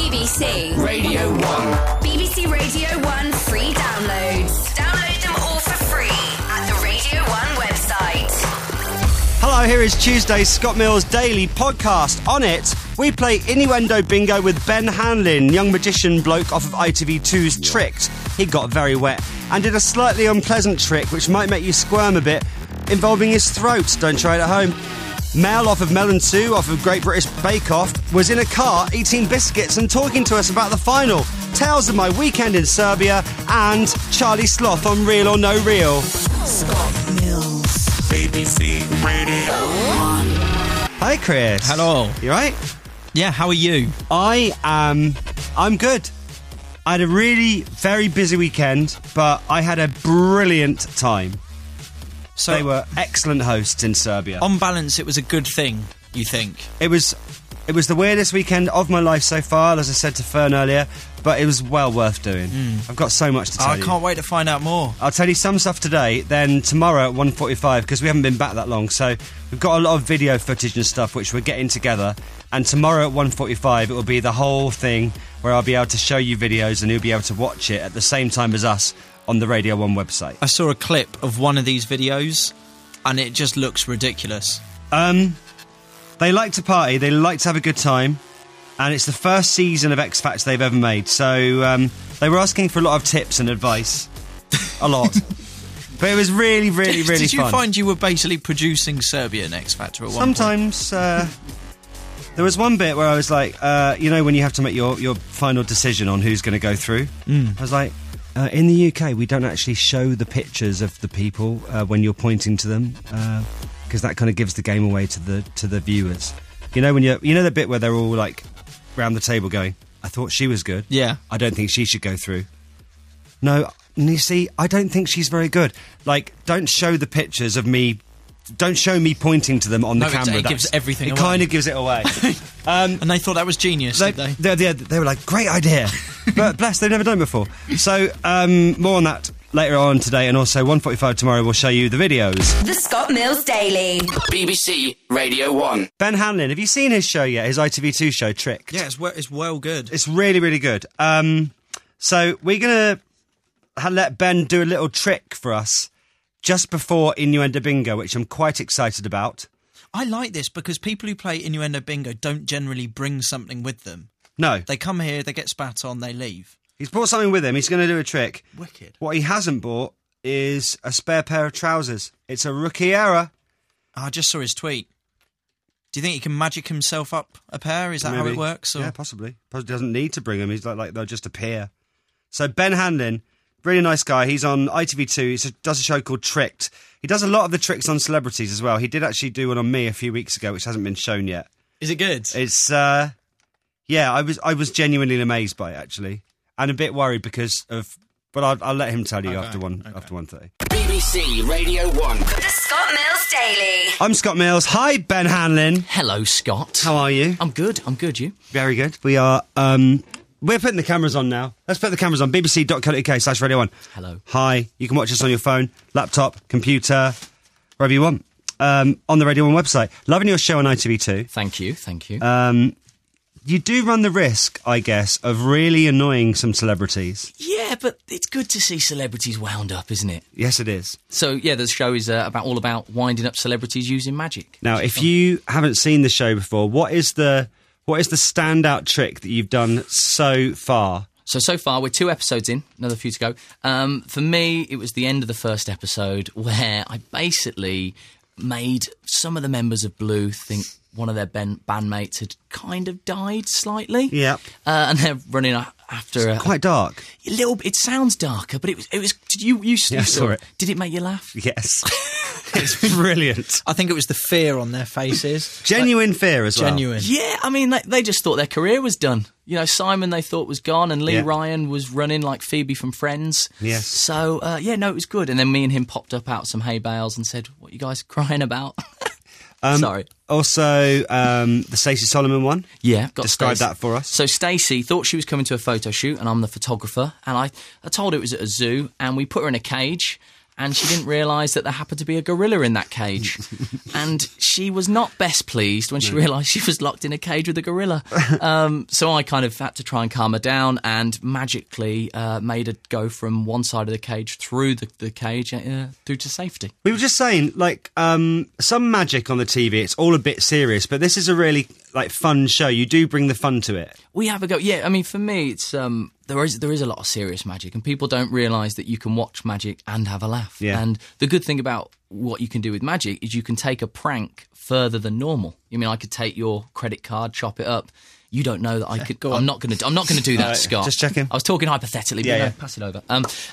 BBC Radio 1. BBC Radio 1 free downloads. Download them all for free at the Radio 1 website. Hello, here is Tuesday's Scott Mills Daily Podcast. On it, we play Innuendo Bingo with Ben Hanlon, young magician bloke off of ITV2's Tricked. He got very wet and did a slightly unpleasant trick which might make you squirm a bit, involving his throat. Don't try it at home. Mel off of Melon 2, off of Great British Bake Off, was in a car eating biscuits and talking to us about the final. Tales of my weekend in Serbia, and Charlie Sloth on Real or No Real. Scott Mills. BBC Radio 1. Hi, Chris. Hello. You right? Yeah, how are you? I'm good. I had a really very busy weekend, but I had a brilliant time. So, They were excellent hosts in Serbia. on balance, it was a good thing, you think? It was the weirdest weekend of my life so far, as I said to Fern earlier, but it was well worth doing. I've got so much to tell you. I can't wait to find out more. I'll tell you some stuff today, then tomorrow at 1:45, because we haven't been back that long, so we've got a lot of video footage and stuff which we're getting together, and tomorrow at 1:45 it will be the whole thing where I'll be able to show you videos and you'll be able to watch it at the same time as us on the Radio 1 website. I saw a clip of one of these videos, and it just looks ridiculous. They like to party, they like to have a good time, and it's the first season of X Factor they've ever made, so they were asking for a lot of tips and advice. A lot. But it was really, really, really Did you fun. find you were basically producing Serbia in X Factor at one point? Sometimes, there was one bit where I was like, you know when you have to make your final decision on who's going to go through? I was like, in the UK, we don't actually show the pictures of the people when you're pointing to them, because that kind of gives the game away to the viewers. You know when you know the bit where they're all like round the table going, I thought she was good. Yeah. I don't think she should go through. No, and you see, I don't think she's very good. Like, don't show the pictures of me. Don't show me pointing to them on the No, camera. it gives everything It away. kind of gives it away. And they thought that was genius, did they? They were like, great idea. But bless, they've never done it before. So, more on that later on today, and also 1:45 tomorrow we'll show you the videos. The Scott Mills Daily. BBC Radio 1. Ben Hanlon, have you seen his show yet? His ITV2 show, Tricked? Yeah, it's well good. It's really, really good. So we're going to let Ben do a little trick for us just before Innuendo Bingo, which I'm quite excited about. I like this because people who play Innuendo Bingo don't generally bring something with them. No, They come here, they get spat on, they leave. he's brought something with him. He's going to do a trick. Wicked. What he hasn't bought is a spare pair of trousers. It's a rookie error. I just saw his tweet. Do you think he can magic himself up a pair? Is that how Maybe. it works? Or? Yeah, possibly. Possibly doesn't need to bring them. He's like they'll just appear. So Ben Hanlon, really nice guy. He's on ITV2. He does a show called Tricked. He does a lot of the tricks on celebrities as well. He did actually do one on me a few weeks ago, which hasn't been shown yet. Is it good? It's yeah, I was genuinely amazed by it actually, and a bit worried because of. But I'll let him tell you after 1:30. BBC Radio 1. The Scott Mills Daily. I'm Scott Mills. Hi, Ben Hanlon. Hello, Scott. How are you? I'm good, you? Very good. We are. We're putting the cameras on now. Let's put the cameras on. bbc.co.uk/Radio 1. Hello. Hi. You can watch us on your phone, laptop, computer, wherever you want. On the Radio 1 website. Loving your show on ITV2. Thank you. You do run the risk, I guess, of really annoying some celebrities. Yeah, but it's good to see celebrities wound up, isn't it? Yes, it is. So, yeah, the show is all about winding up celebrities using magic. Now, if you haven't seen the show before, what is the standout trick that you've done so far? So far, we're 2 episodes in, another few to go. For me, it was the end of the first episode where I basically made some of the members of Blue think one of their bandmates had kind of died slightly. Yeah. And they're running after Quite dark. a little bit. It sounds darker, but it was. Did you saw it. Did it make you laugh? Yes. It's brilliant. I think it was the fear on their faces. Genuine fear as well. Genuine. Yeah, I mean, they just thought their career was done. You know, Simon they thought was gone, and Lee Yeah. Ryan was running like Phoebe from Friends. Yes. So, it was good. And then me and him popped up out some hay bales and said, what are you guys crying about? Sorry. Also, the Stacey Solomon one. Yeah, got Describe Stacey. that for us. So Stacey thought she was coming to a photo shoot, and I'm the photographer. And I told her it was at a zoo, and we put her in a cage. and she didn't realise that there happened to be a gorilla in that cage. And she was not best pleased when she realised she was locked in a cage with a gorilla. So I kind of had to try and calm her down and magically made her go from one side of the cage through the cage through to safety. We were just saying, like, some magic on the TV, it's all a bit serious, but this is a really, like, fun show. You do bring the fun to it. We have a go. Yeah, I mean, for me, it's there is a lot of serious magic, and people don't realise that you can watch magic and have a laugh. Yeah. And the good thing about what you can do with magic is you can take a prank further than normal. I mean, I could take your credit card, chop it up. You don't know that I could. I'm not going to do that, Scott. Just checking. I was talking hypothetically. But no, pass it over.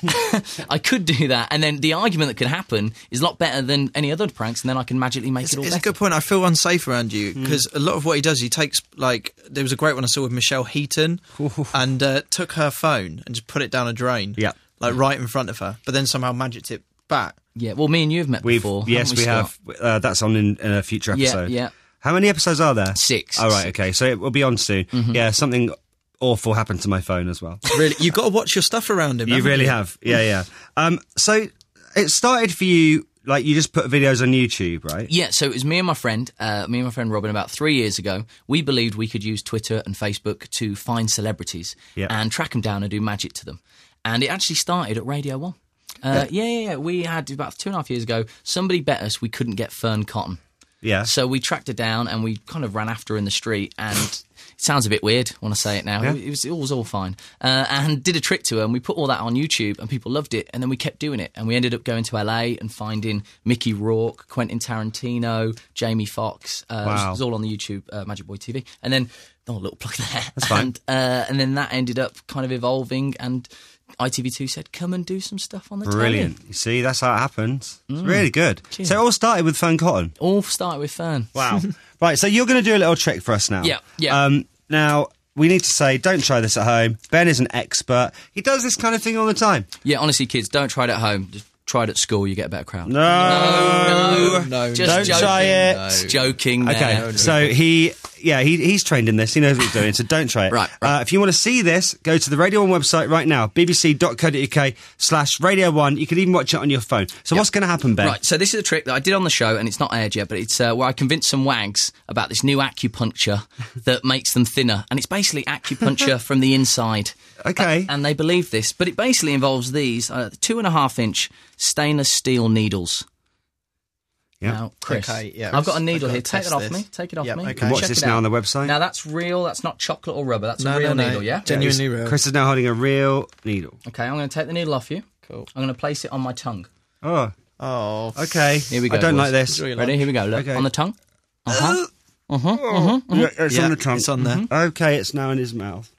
I could do that, and then the argument that could happen is a lot better than any other pranks, and then I can magically make it all It's better. a good point. I feel unsafe around you because a lot of what he does, he takes, like, there was a great one I saw with Michelle Heaton and took her phone and just put it down a drain. Yeah. Like right in front of her, but then somehow magicked it back. Yeah, well, me and you have met before. Yes, haven't we Scott? have. That's on in a future episode. Yeah. How many episodes are there? 6. Oh, right, okay. So it will be on soon. Yeah, something awful happened to my phone as well. Really, you've got to watch your stuff around him. You haven't really have. Yeah. So it started for you, like, you just put videos on YouTube, right? Yeah, so it was me and my friend Robin, about 3 years ago. We believed we could use Twitter and Facebook to find celebrities and track them down and do magic to them. And it actually started at Radio 1. We had, about 2.5 years ago, somebody bet us we couldn't get Fern Cotton. Yeah. So we tracked her down and we kind of ran after her in the street, and it sounds a bit weird when I say it now. Yeah. It was all fine. And did a trick to her, and we put all that on YouTube, and people loved it, and then we kept doing it. And we ended up going to LA and finding Mickey Rourke, Quentin Tarantino, Jamie Foxx. It was all on the YouTube Magic Boy TV. And then, a little plug there. That's fine. And then that ended up kind of evolving, and ITV2 said, come and do some stuff on the telly. Brilliant. You see, that's how it happens. It's really good. Cheers. So it all started with Fern Cotton. All started with Fern. Wow. Right, so you're going to do a little trick for us now. Yeah. Now, we need to say, don't try this at home. Ben is an expert. He does this kind of thing all the time. Yeah, honestly, kids, don't try it at home. Just try it at school, you get a better crowd. No. Just Don't joking. try it. Just joking there. Okay, so he's trained in this. He knows what he's doing, so don't try it. Right. If you want to see this, go to the Radio 1 website right now, bbc.co.uk/Radio 1. You can even watch it on your phone. So what's going to happen, Ben? Right, so this is a trick that I did on the show, and it's not aired yet, but it's where I convinced some wags about this new acupuncture that makes them thinner. And it's basically acupuncture from the inside. Okay. And they believe this, but it basically involves these 2.5-inch stainless steel needles. Yeah. Now, Chris, Okay, yeah. I've got a needle I've got here. to Take it test off this. me. Take it off Yep, me. okay. You can watch Check this it now out. on the website. Now, that's real. That's not chocolate or rubber. That's a No, real no. needle, yeah? Genuinely real. Chris is now holding a real needle. Okay, I'm going to take the needle off you. Cool. I'm going to place it on my tongue. Oh, Oh. okay. Here we go. I don't boys. like this. Really Ready? Here we go. Look, Okay. on the tongue. Yeah, it's on the tongue. It's on there. Okay, it's now in his mouth.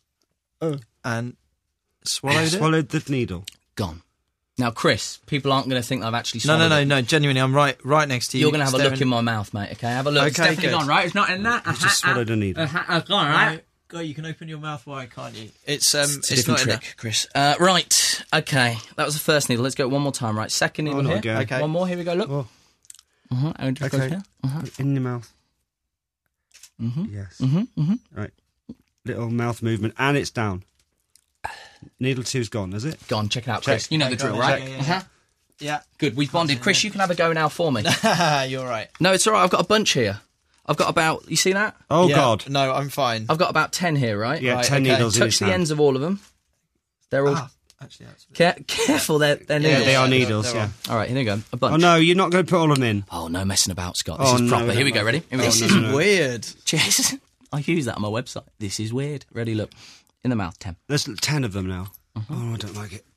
And swallowed it? Swallowed the needle. Gone. Now, Chris, people aren't going to think that I've actually swallowed it. No. Genuinely, I'm right next to you. You're going to have a look staring- in my mouth, mate, okay? Have a look. It's Okay, definitely good. gone, right? It's not in that. Just swallowed a needle. It's gone, right? God, you can open your mouth wide, can't you? It's It's a different not in trick, Chris. Right, okay. That was the first needle. Let's go one more time, right? Second needle there here. we go. Okay. One more. Here we go, look. Oh. And it just goes Okay. here. In your mouth. Yes. Right. Little mouth movement, and it's down. Needle 2's gone, is it? Go on, check it out, Check. Chris. You know the drill, on, right? check, Yeah. Good, we've bonded. Chris, you can have a go now for me. You're right. No, it's all right. I've got a bunch here. I've got about... You see that? Oh, Yeah. God. No, I'm fine. I've got about 10 here, right? Yeah, Right, 10 okay. needles in his Touch the hand. ends of all of them. They're all... Actually, that's a bit... Careful, they're needles. Yeah, they are they're- needles, they're yeah. All right, here we go. A bunch. Oh, no, you're not going to put all of them in. Oh, no messing about, Scott. This Oh, is no, proper. we Here we don't go. like Ready? Here we go. This is weird. Cheers. I use that on my website. This is weird. Ready? Look. In the mouth, 10. There's 10 of them now. Oh, I don't like it.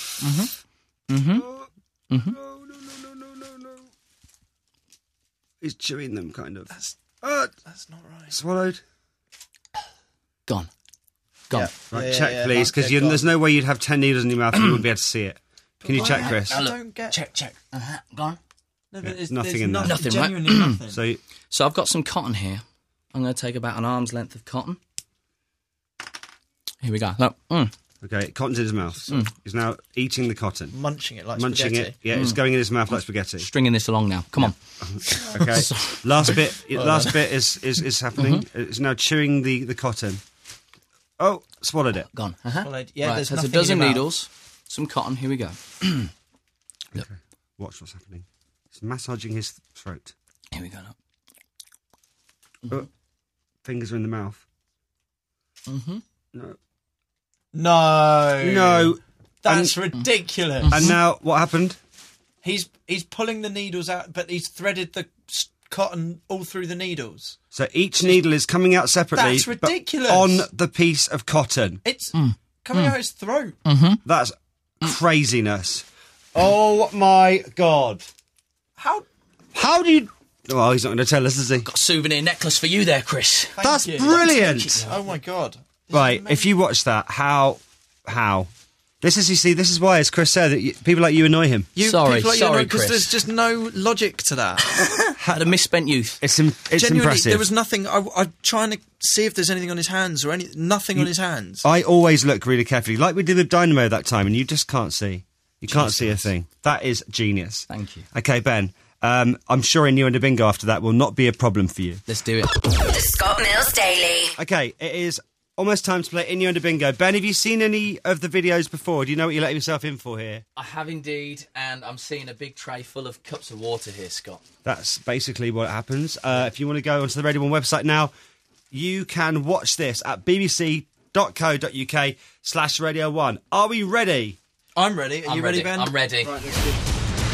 No. He's chewing them, kind of. That's not right. Swallowed. Gone. Gone. Right, check, please, because there's no way you'd have 10 needles in your mouth and you wouldn't be able to see it. Can you check, Chris? I don't get... Check. Gone. No, but there's nothing in there. Nothing, right? genuinely nothing. So, So I've got some cotton here. I'm going to take about an arm's length of cotton. Here we go. Look. okay, cotton's in his mouth. So he's now eating the cotton. Munching it like Munching spaghetti. it. Yeah, it's going in his mouth like spaghetti. Stringing this along now. Come on. Okay. Last bit is happening. It's now chewing the cotton. Oh, swallowed it. Gone. Swallowed. Yeah, Right, there's so nothing a dozen in your mouth. needles, some cotton. Here we go. Look. Okay. Watch what's happening. He's massaging his throat. Here we go. Look. Fingers are in the mouth. Mm-hmm. No. No. That's ridiculous. And now, what happened? He's pulling the needles out, but he's threaded the cotton all through the needles. So each needle is coming out separately. That's ridiculous. But on the piece of cotton. It's coming out his throat. That's craziness. Oh my God. How do you... Oh, he's not going to tell us, is he? Got a souvenir necklace for you there, Chris. That's you. brilliant. Oh my God. Right, if you watch that, how? This is why, as Chris said, that people like you annoy him. Sorry, because Chris. there's just no logic to that. Had a misspent youth. It's Genuinely, impressive. there was nothing. I'm trying to see if there's anything on his hands or nothing on his hands. I always look really carefully, like we did with Dynamo that time, and you just can't see. You can't see a thing. That is genius. Thank you. Okay, Ben. I'm sure Innuendo Bingo after that will not be a problem for you. Let's do it. The Scott Mills Daily. Okay, it is almost time to play Innuendo Bingo. Ben, have you seen any of the videos before? Do you know what you're letting yourself in for here? I have indeed, and I'm seeing a big tray full of cups of water here, Scott. That's basically what happens. If you want to go onto the Radio 1 website now, you can watch this at bbc.co.uk/Radio 1. Are we ready? I'm ready. Are you ready, Ben? I'm ready. Right, let's do.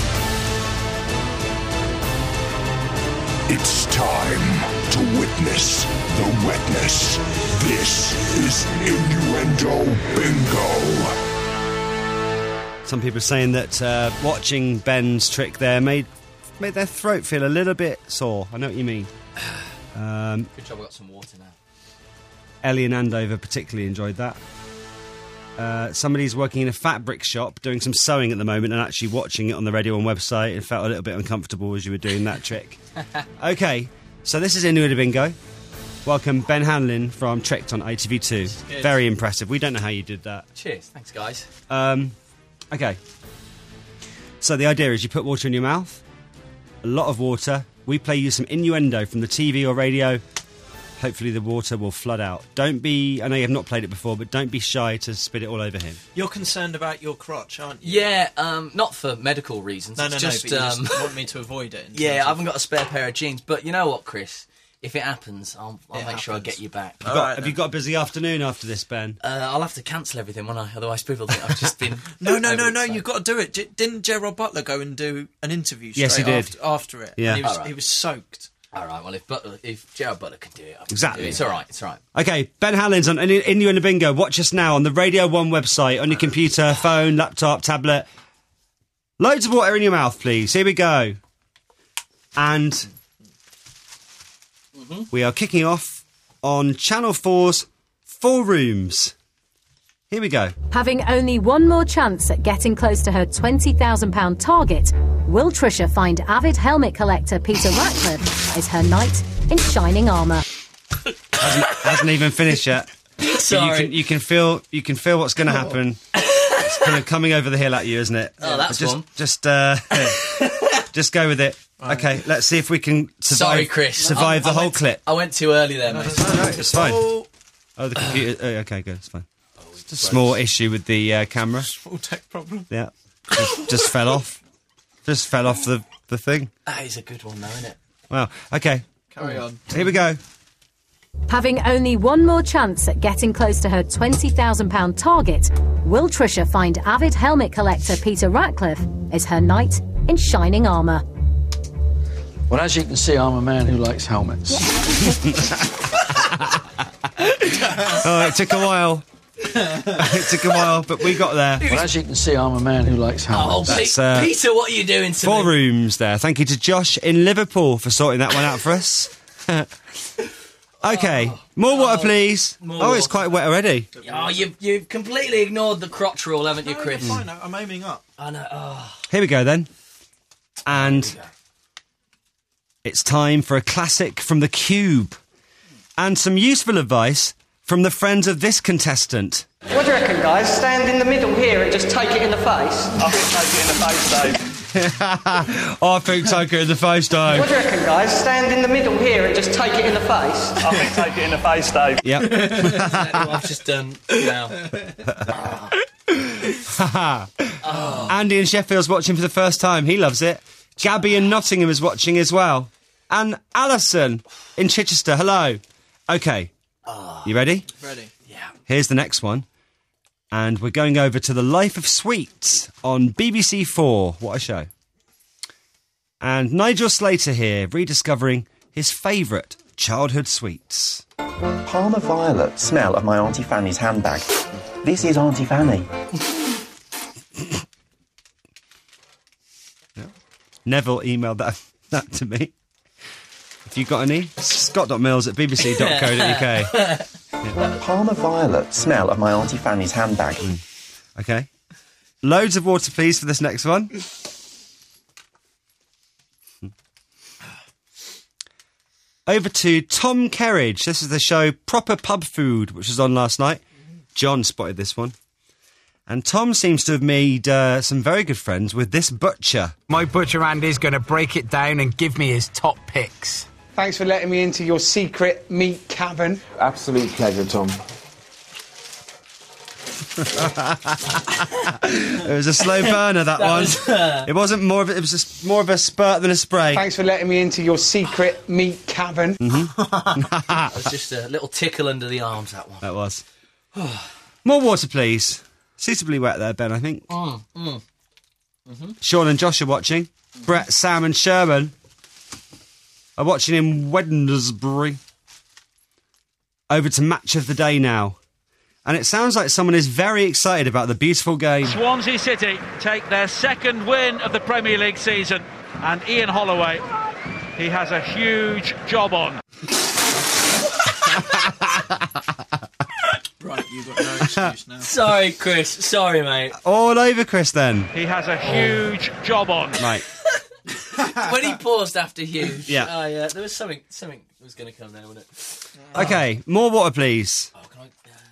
It's time to witness the wetness. This is Innuendo Bingo. Some people are saying that watching Ben's trick there made their throat feel a little bit sore. I know what you mean. Good job I got some water now. Ellie and Andover particularly enjoyed that. Somebody's working in a fabric shop doing some sewing at the moment and actually watching it on the Radio 1 website and felt a little bit uncomfortable as you were doing that trick. Okay, so this is Innuendo Bingo. Welcome, Ben Hanlon from Tricked on ITV2. Very impressive. We don't know how you did that. Cheers. Thanks, guys. Okay. So the idea is you put water in your mouth, a lot of water. We play you some innuendo from the TV or radio. Hopefully the water will flood out. Don't be... I know you have not played it before, but don't be shy to spit it all over him. You're concerned about your crotch, aren't you? Yeah, not for medical reasons. No, but you just want me to avoid it. Yeah, I haven't got a spare pair of jeans. But you know what, Chris? If it happens, I'll make sure I get you back. Have you got a busy afternoon after this, Ben? I'll have to cancel everything, won't I? Otherwise people think I've just been... No, you've got to do it. Didn't Gerard Butler go and do an interview straight Yes, he did. After it? Yeah. And he was soaked. All right, well, if Gerard Butler can do it, I can Exactly. do it. It's all right, it's all right. Okay, Ben Hanlon's on Innuendo Bingo. Watch us now on the Radio 1 website, on your computer, phone, laptop, tablet. Loads of water in your mouth, please. Here we go. And we are kicking off on Channel 4's 4 Rooms. Here we go. Having only one more chance at getting close to her £20,000 target, will Trisha find avid helmet collector Peter Ratcliffe as her knight in shining armour? Hasn't even finished yet. Sorry. But you can feel what's going to happen. It's kind of coming over the hill at you, isn't it? Oh, that's just, one. Just go with it. Right. Okay, let's see if we can survive the whole clip. I went too early there, mate. No, it's fine. Oh, the computer. Okay, good. It's fine. It's a small issue with the camera. Small tech problem. Yeah, just fell off. Just fell off the thing. That is a good one, though, isn't it? Well, okay. Carry on. Here we go. Having only one more chance at getting close to her £20,000 target, will Trisha find avid helmet collector Peter Ratcliffe as her knight in shining armour? Well, as you can see, I'm a man who likes helmets. Oh, it took a while. But we got there. Well, as you can see, I'm a man who likes helmets. That's, Peter, what are you doing to 4 me? Rooms there. Thank you to Josh in Liverpool for sorting that one out for us. Okay, more water, please. It's quite wet already. Oh, you've completely ignored the crotch rule, haven't you, Chris? You're fine. I'm aiming up. I know. Oh. Here we go then. And it's time for a classic from the Cube. And some useful advice from the friends of this contestant. What do you reckon, guys? Stand in the middle here and just take it in the face? I think take it in the face, Dave. I think take it in the face, Dave. What do you reckon, guys? Stand in the middle here and just take it in the face? I think take it in the face, Dave. Yep. Exactly what I've just done now. Andy in Sheffield's watching for the first time. He loves it. Gabby in Nottingham is watching as well. And Alison in Chichester. Hello. Okay. You ready? Ready. Yeah. Here's the next one. And we're going over to The Life of Sweets on BBC 4. What a show. And Nigel Slater here, rediscovering his favourite childhood sweets. Parma Violet smell of my Auntie Fanny's handbag. This is Auntie Fanny. Neville emailed that to me. If you got any, scott.mills@bbc.co.uk. Parma Violet smell of my Auntie Fanny's handbag. Okay. Loads of water, please, for this next one. Over to Tom Kerridge. This is the show Proper Pub Food, which was on last night. John spotted this one. And Tom seems to have made some very good friends with this butcher. My butcher Andy's going to break it down and give me his top picks. Thanks for letting me into your secret meat cavern. Absolute pleasure, Tom. It was a slow burner, that one. It wasn't more of it was just more of a spurt than a spray. Thanks for letting me into your secret meat cavern. That was just a little tickle under the arms, that one. That was. More water, please. Suitably wet there, Ben, I think. Sean and Josh are watching. Brett, Sam and Sherman are watching in Wednesbury. Over to Match of the Day now. And it sounds like someone is very excited about the beautiful game. Swansea City take their second win of the Premier League season. And Ian Holloway, he has a huge job on. Right, you've got no excuse now. Sorry, Chris. Sorry, mate. All over Chris, then. He has a huge job on. Right. When he paused after huge. Yeah. Oh, yeah. There was something was going to come there, wasn't it? Okay, more water, please. Oh, can I...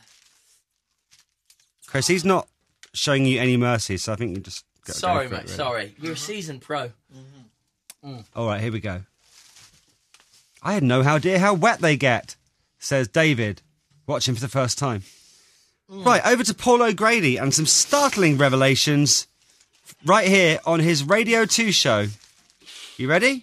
Chris, he's not showing you any mercy, so I think you just... Sorry, go for mate. it, really. Sorry. You're a seasoned pro. All right, here we go. I had no idea how wet they get, says David, watching for the first time. Right, over to Paul O'Grady and some startling revelations right here on his Radio 2 show. You ready?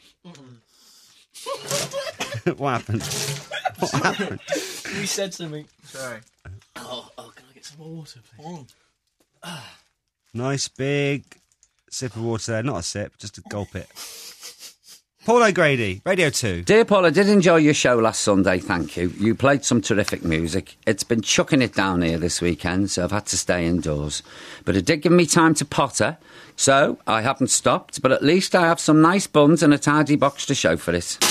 What happened? What happened? You said something. Sorry. Oh, can I get some more water, please? Nice big sip of water there. Not a sip, just to gulp it. Paul O'Grady, Radio 2. Dear Paul, I did enjoy your show last Sunday, thank you. You played some terrific music. It's been chucking it down here this weekend, so I've had to stay indoors. But it did give me time to potter, so I haven't stopped, but at least I have some nice buns and a tidy box to show for it.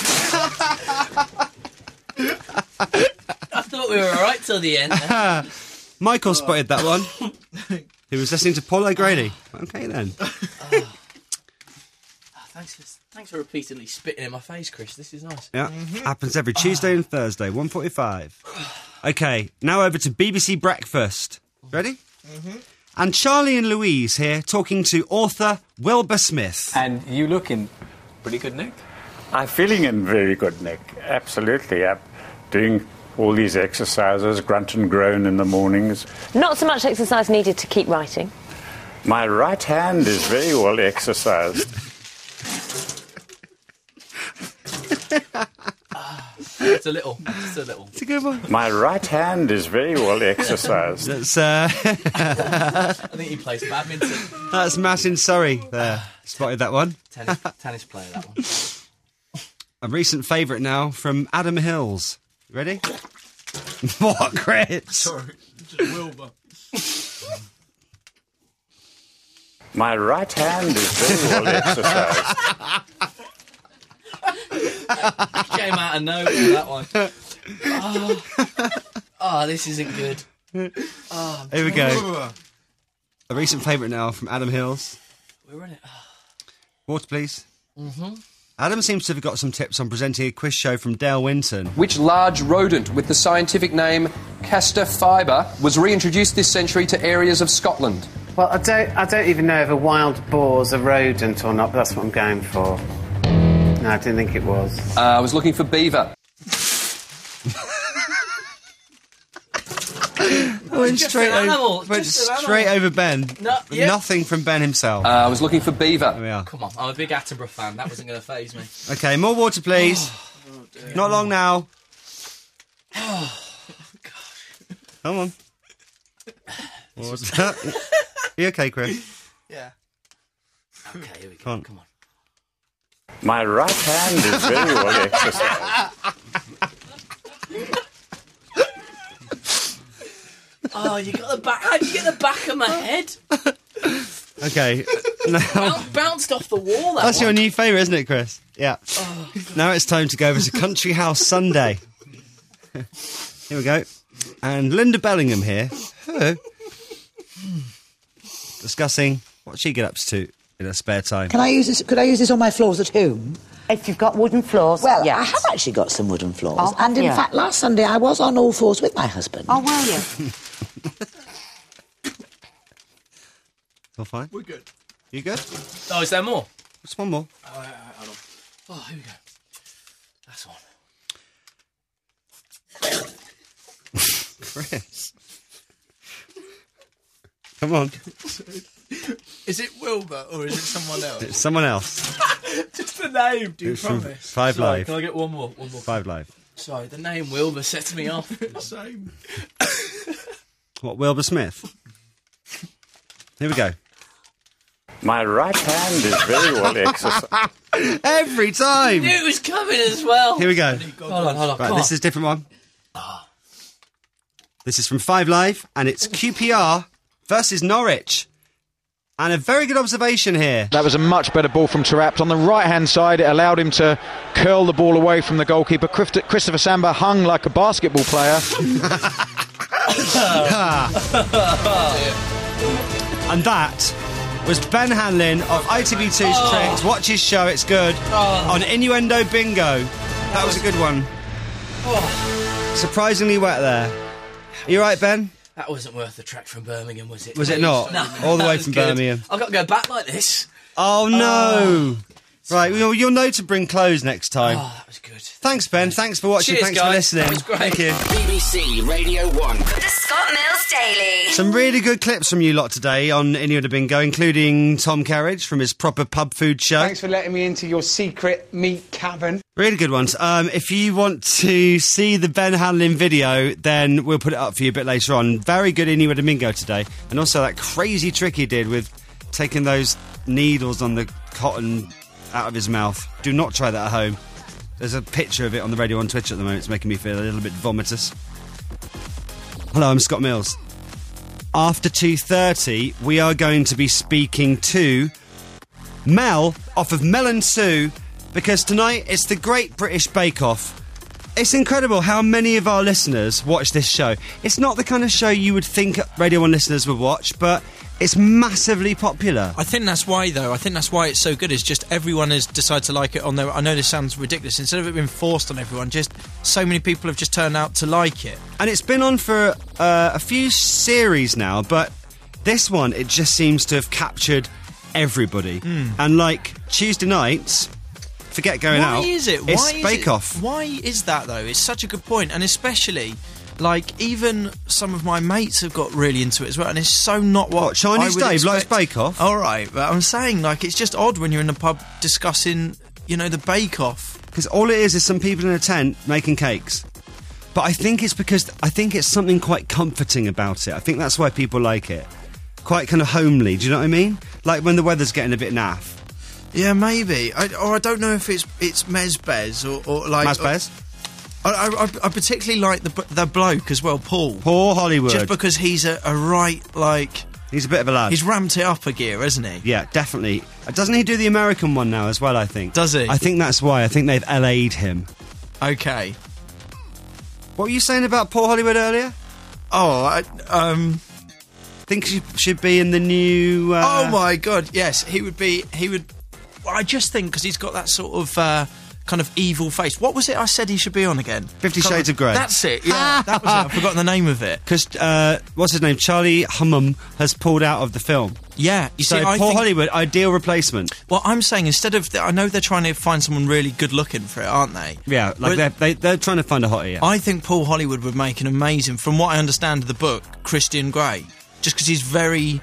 I thought we were all right till the end. Michael spotted that one. He was listening to Paul O'Grady. Okay, then. Thanks for repeatedly spitting in my face, Chris. This is nice. Yeah, happens every Tuesday and Thursday, 1:45. Okay, now over to BBC Breakfast. Ready? And Charlie and Louise here talking to author Wilbur Smith. And you look in pretty good nick. I'm feeling in very good nick, absolutely. I'm doing all these exercises, grunt and groan in the mornings. Not so much exercise needed to keep writing. My right hand is very well exercised. It's a little. Just a little. It's a good one. My right hand is very well exercised. That's, I think he plays badminton. That's Matt in Surrey there. Spotted that one. Tennis player, that one. A recent favourite now from Adam Hills. You ready? What, Chris? Sorry, just Wilbur. My right hand is very well exercised. Came out of nowhere, that one. Oh, this isn't good. Oh, here we go. A recent favourite now from Adam Hills. We're in it. Water, please. Adam seems to have got some tips on presenting a quiz show from Dale Winton. Which large rodent with the scientific name Castor fiber was reintroduced this century to areas of Scotland? Well, I don't even know if a wild boar's a rodent or not, but that's what I'm going for. No, I didn't think it was. I was looking for beaver. Went Just straight, an animal. went Just an straight animal. over Ben. No, yeah. Nothing from Ben himself. I was looking for beaver. There we are. Come on, I'm a big Attenborough fan. That wasn't going to faze me. Okay, more water, please. Not long now. Oh, gosh. Come on. Water. You okay, Chris? Yeah. Okay, here we go. Come on. My right hand is very well exercised. Oh, you got the back. How did you get the back of my head? Okay. Now, Bounced off the wall. that's your new favourite, isn't it, Chris? Yeah. Now it's time to go over to Country House Sunday. Here we go. And Linda Bellingham here. Hello. Discussing what she gets up to in her spare time. Can I use this? Could I use this on my floors at home? If you've got wooden floors, Well, yes. I have actually got some wooden floors, Oh, and in yeah. fact, last Sunday I was on all fours with my husband. Oh, will you? All fine? We're good. You good? Oh, is there more? Just one more. Oh, hold on. Oh, here we go. That's one. Chris. Come on. Is it Wilbur or is it someone else? It's someone else. Just the name, do you It's from promise? Five Sorry, Live. can I get one more? One more. 5 Live. Sorry, the name Wilbur sets me off. Same. What, Wilbur Smith? Here we go. My right hand is very well exercised. Every time! Knew it was coming as well. Here we go. Hold on. Right, come this on. is a different one. This is from 5 Live, and it's QPR versus Norwich. And a very good observation here. That was a much better ball from Tarapt. On the right-hand side, it allowed him to curl the ball away from the goalkeeper. Christopher Samba hung like a basketball player. And that was Ben Hanlon of ITV2's Tricked. Watch his show, it's good. On Innuendo Bingo. That was a good one. Surprisingly wet there. Are you right, Ben? That wasn't worth the trek from Birmingham, was it? Was it not? No. All the way That was from good. Birmingham. I've got to go back like this. Oh, no. Right, you'll know to bring clothes next time. Oh, that was good. Thanks, Ben. Thanks for watching. Cheers, Thanks guys. for listening. That was great. Thank you. BBC Radio 1. The Scott Mills Daily. Some really good clips from you lot today on Innuendo Bingo, including Tom Kerridge from his proper pub food show. Thanks for letting me into your secret meat cavern. Really good ones. If you want to see the Ben Hanlon video, then we'll put it up for you a bit later on. Very good Innuendo Bingo today. And also that crazy trick he did with taking those needles on the cotton out of his mouth. Do not try that at home. There's a picture of it on the Radio on Twitch at the moment. It's making me feel a little bit vomitous. Hello, I'm Scott Mills. After 2:30, we are going to be speaking to Mel off of Mel and Sue, because tonight it's the Great British Bake Off. It's incredible how many of our listeners watch this show. It's not the kind of show you would think Radio 1 listeners would watch, but it's massively popular. I think that's why, though. I think that's why it's so good. It's just everyone has decided to like it on their... I know this sounds ridiculous. Instead of it being forced on everyone, just so many people have just turned out to like it. And it's been on for a few series now, but this one, it just seems to have captured everybody. And like Tuesday nights, forget going out. Why is it? It's Why is Bake it? Off. Why is that, though? It's such a good point. And especially... Like, even some of my mates have got really into it as well, and it's so not what Chinese I would Dave likes expect. Bake Off? All right, but I'm saying, like, it's just odd when you're in a pub discussing, you know, the Bake Off. Because all it is some people in a tent making cakes. But I think it's because... I think it's something quite comforting about it. I think that's why people like it. Quite kind of homely, do you know what I mean? Like when the weather's getting a bit naff. Yeah, maybe. I don't know if it's Mezbez or like... Mezbez? I particularly like the bloke as well, Paul. Paul Hollywood. Just because he's a right, like... He's a bit of a lad. He's ramped it up a gear, hasn't he? Yeah, definitely. Doesn't he do the American one now as well, I think? Does he? I think that's why. I think they've LA'd him. Okay. What were you saying about Paul Hollywood earlier? Oh, I think he should be in the new... Oh, my God, yes. He would... Well, I just think, because he's got that sort of... kind of evil face. What was it I said he should be on again? 50 Shades of Grey. That's it, yeah. That was it. I've forgotten the name of it. Because, what's his name? Charlie Hunnam has pulled out of the film. Yeah. You So see, I Paul think, Hollywood, ideal replacement. well, I'm saying instead of... I know they're trying to find someone really good looking for it, aren't they? Yeah, like they're trying to find a hottie, yeah. I think Paul Hollywood would make an amazing, from what I understand of the book, Christian Grey. Just because he's very,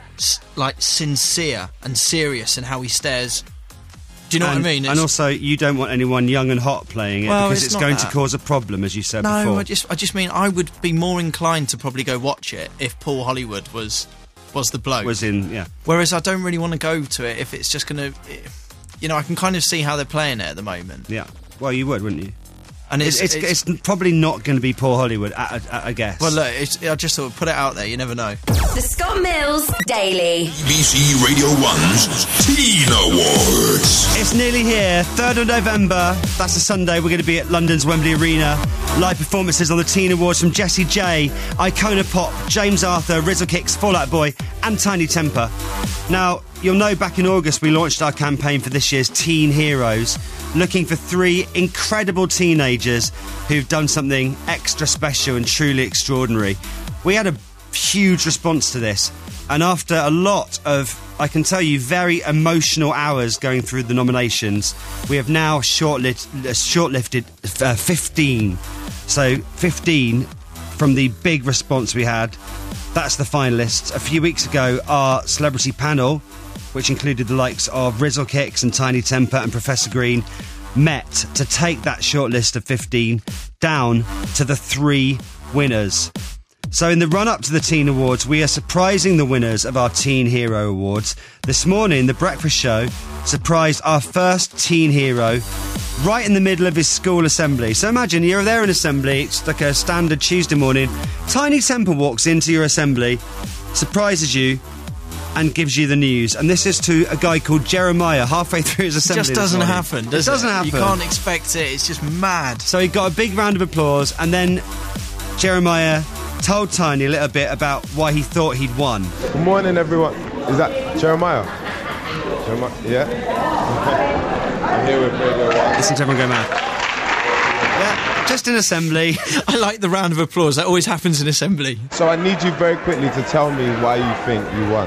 sincere and serious in how he stares. Do you know what I mean? And also, you don't want anyone young and hot playing it because it's going to cause a problem, as you said before. No, I just mean I would be more inclined to probably go watch it if Paul Hollywood was the bloke. Was in, yeah. Whereas I don't really want to go to it if it's just going to... You know, I can kind of see how they're playing it at the moment. Yeah. Well, you would, wouldn't you? And it's probably not going to be Paul Hollywood, I guess. Well, look, I just thought, put it out there, you never know. The Scott Mills Daily. BBC Radio 1's Teen Awards. It's nearly here, 3rd of November. That's a Sunday. We're going to be at London's Wembley Arena. Live performances on the Teen Awards from Jessie J, Icona Pop, James Arthur, Rizzle Kicks, Fall Out Boy and Tiny Temper. Now, you'll know back in August we launched our campaign for this year's Teen Heroes, looking for 3 incredible teenagers who've done something extra special and truly extraordinary. We had a huge response to this, and after a lot of, I can tell you, very emotional hours going through the nominations, we have now shortlisted 15. So 15 from the big response we had. That's the finalists. A few weeks ago, our celebrity panel, which included the likes of Rizzle Kicks and Tiny Temper and Professor Green, met to take that shortlist of 15 down to the 3 winners. So in the run-up to the Teen Awards, we are surprising the winners of our Teen Hero Awards. This morning, The Breakfast Show surprised our first teen hero right in the middle of his school assembly. So imagine you're there in assembly, it's like a standard Tuesday morning. Tiny Temper walks into your assembly, surprises you, and gives you the news. And this is to a guy called Jeremiah halfway through his assembly. It just doesn't happen, does it? It doesn't happen. You can't expect it. It's just mad. So he got a big round of applause, and then Jeremiah told Tiny a little bit about why he thought he'd won. Good morning, everyone. Is that Jeremiah? Yeah? I'm here with Radio 1. Listen to everyone go mad. Yeah, just in assembly. I like the round of applause. That always happens in assembly. So I need you very quickly to tell me why you think you won.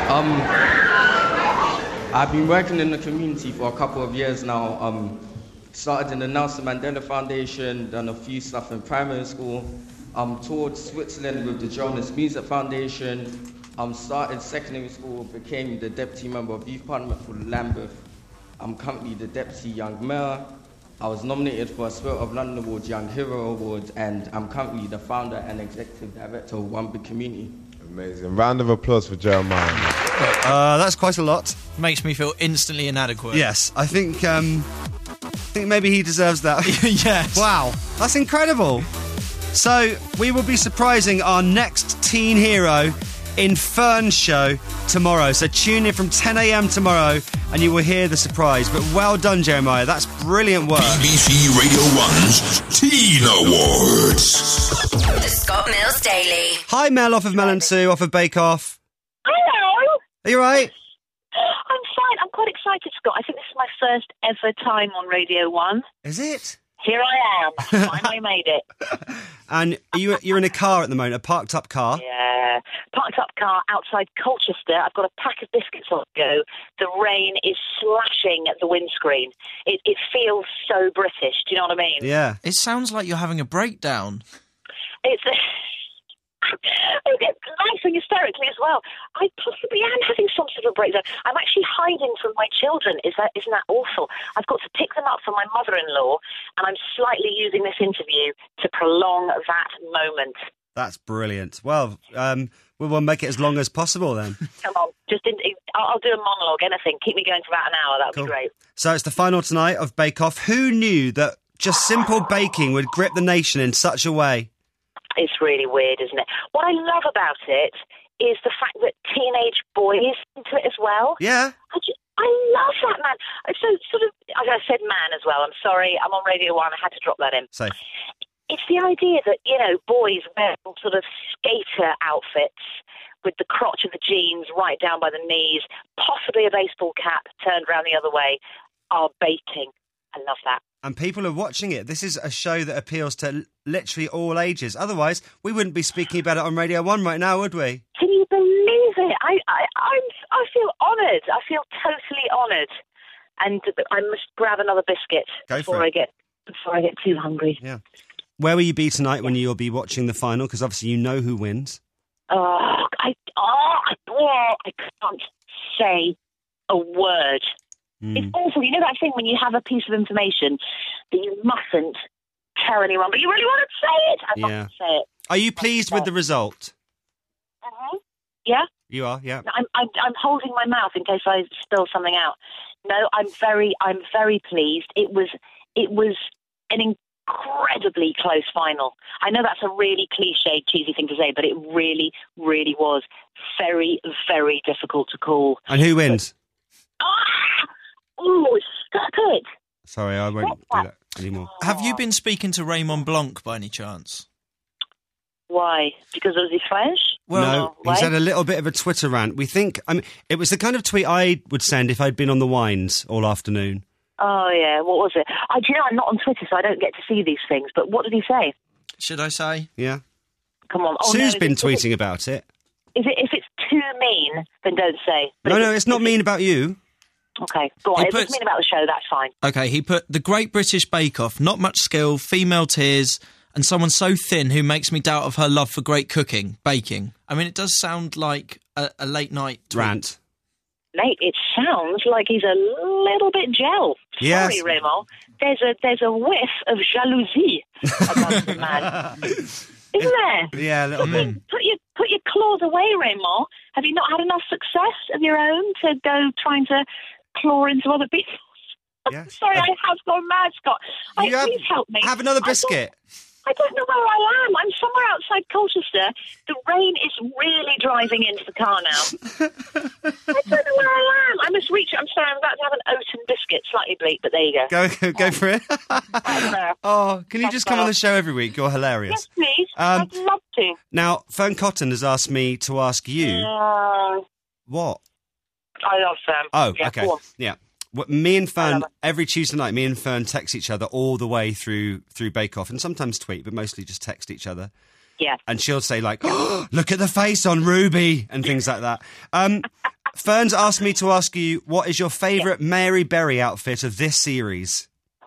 I've been working in the community for a couple of years now. Started in the Nelson Mandela Foundation, done a few stuff in primary school. Toured Switzerland with the Jonas Music Foundation. Started secondary school, became the deputy member of youth parliament for Lambeth. I'm currently the deputy young mayor. I was nominated for a Spirit of London Awards Young Hero Award, and I'm currently the founder and executive director of One Big Community. Amazing. Round of applause for Jeremiah. That's quite a lot. Makes me feel instantly inadequate. Yes, I think maybe he deserves that. Yes. Wow, that's incredible. So we will be surprising our next teen hero in Fern's show tomorrow. So tune in from 10 a.m. tomorrow and you will hear the surprise. But well done, Jeremiah. That's brilliant work. BBC Radio 1's Teen Awards. The Scott Mills Daily. Hi, Mel, off of Mel and Sue, off of Bake Off. Hello. Are you right? I'm fine. I'm quite excited, Scott. I think this is my first ever time on Radio 1. Is it? Here I am. Finally made it. And you're in a car at the moment, a parked up car? Yeah. Parked up car outside Colchester. I've got a pack of biscuits on the go. The rain is slashing at the windscreen. It feels so British. Do you know what I mean? Yeah. It sounds like you're having a breakdown. It's laughing hysterically as well. I possibly am having some sort of breakdown. I'm actually hiding from my children. Isn't that awful? I've got to pick them up from my mother-in-law, and I'm slightly using this interview to prolong that moment. That's brilliant. Well, we'll make it as long as possible then. Come on, I'll do a monologue, anything. Keep me going for about an hour. That would be great. So it's the final tonight of Bake Off. Who knew that just simple baking would grip the nation in such a way? It's really weird, isn't it? What I love about it is the fact that teenage boys into it as well. Yeah. I love that, man. So sort of, I said man as well. I'm sorry. I'm on Radio 1. I had to drop that in. Safe. It's the idea that, boys wear sort of skater outfits with the crotch of the jeans right down by the knees, possibly a baseball cap turned around the other way, are baking. I love that. And people are watching it. This is a show that appeals to literally all ages. Otherwise, we wouldn't be speaking about it on Radio 1 right now, would we? Can you believe it? I feel honoured. I feel totally honoured. And I must grab another biscuit before I get too hungry. Yeah. Where will you be tonight when you'll be watching the final? Because obviously you know who wins. I can't say a word. It's awful. You know that thing when you have a piece of information that you mustn't tell anyone, but you really want to say it? I'm not going to say it. Are you pleased with the result? Yeah? You are, yeah. I'm holding my mouth in case I spill something out. No, I'm very pleased. It was an incredibly close final. I know that's a really cliched, cheesy thing to say, but it really, really was very, very difficult to call. And who wins? Oh, stop it! Sorry, I won't do that anymore. Have you been speaking to Raymond Blanc by any chance? Why? Because of the French? Well, no, he's had a little bit of a Twitter rant. We think, it was the kind of tweet I would send if I'd been on the wines all afternoon. Oh, yeah, what was it? Do you know, I'm not on Twitter, so I don't get to see these things, but what did he say? Should I say? Yeah. Come on. Sue's been tweeting about it. If it's too mean, then don't say. But no, it's not mean about you. Okay, go on. If it's mean about the show, that's fine. Okay, he put the Great British Bake Off, not much skill, female tears, and someone so thin who makes me doubt of her love for great cooking, baking. I mean, it does sound like a late night rant. Mate, it sounds like he's a little bit gel. Yes. Sorry, Raymond. There's a whiff of jalousie about the man. Isn't there? Yeah, a little bit. Put your claws away, Raymond. Have you not had enough success of your own to go trying to claw into other people's? Yes. Sorry, I have gone mad, Scott. Please help me. Have another biscuit. I don't know where I am. I'm somewhere outside Colchester. The rain is really driving into the car now. I don't know where I am. I must reach it. I'm sorry, I'm about to have an oaten biscuit. Slightly bleak, but there you go. Go for it. Oh, can you just come on the show every week? You're hilarious. Yes, please. I'd love to. Now, Fern Cotton has asked me to ask you... What? I love Fern. Oh, yeah, okay. Yeah. Me and Fern, every Tuesday night, me and Fern text each other all the way through Bake Off, and sometimes tweet, but mostly just text each other. Yeah. And she'll say, like, oh, look at the face on Ruby, and things like that. Fern's asked me to ask you, what is your favourite Mary Berry outfit of this series?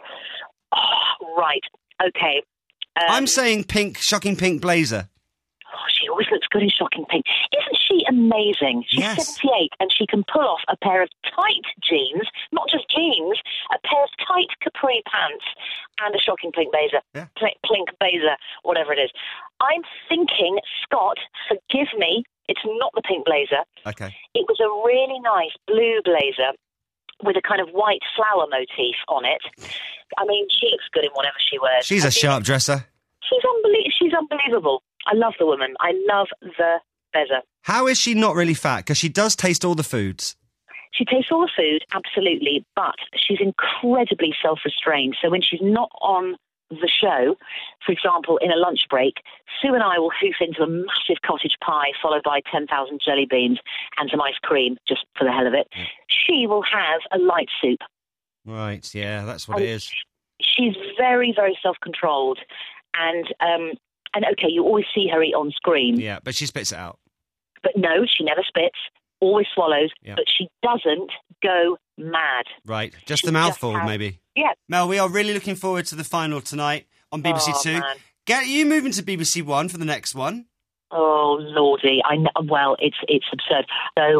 Oh, right. Okay. I'm saying pink, shocking pink blazer. Oh, she always looks good in shocking pink. Isn't she amazing? She's 78 and she can pull off a pair of tight jeans, not just jeans, a pair of tight capri pants and a shocking pink blazer. Yeah. Plink blazer, whatever it is. I'm thinking, Scott, forgive me, it's not the pink blazer. Okay. It was a really nice blue blazer with a kind of white flower motif on it. I mean, she looks good in whatever she wears. She's a sharp dresser. She's unbelievable. I love the woman. I love the Beza. How is she not really fat? Because she does taste all the foods. She tastes all the food, absolutely, but she's incredibly self-restrained. So when she's not on the show, for example, in a lunch break, Sue and I will hoof into a massive cottage pie followed by 10,000 jelly beans and some ice cream, just for the hell of it. She will have a light soup. Right, yeah, that's what it is. She's very, very self-controlled. And okay, you always see her eat on screen. Yeah, but she spits it out. But no, she never spits, always swallows, Yeah. but she doesn't go mad. Right, just the mouthful, maybe. Yeah. Mel, we are really looking forward to the final tonight on BBC Two. Man. Get you moving to BBC One for the next one. Oh, Lordy. I know, well, it's absurd. So,